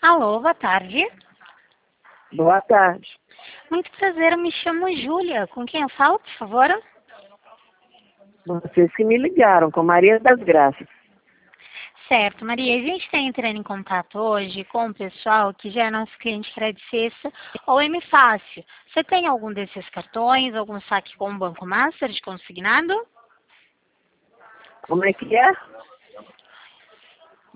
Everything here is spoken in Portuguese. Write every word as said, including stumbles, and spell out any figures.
Alô, boa tarde. Boa tarde. Muito prazer, eu me chamo Júlia. Com quem eu falo, por favor? Vocês que me ligaram, com Maria das Graças. Certo, Maria, a gente está entrando em contato hoje com o pessoal que já é nosso cliente Credit Sexta ou M Fácil. Você tem algum desses cartões, algum saque com o Banco Master de consignado? Como é que é?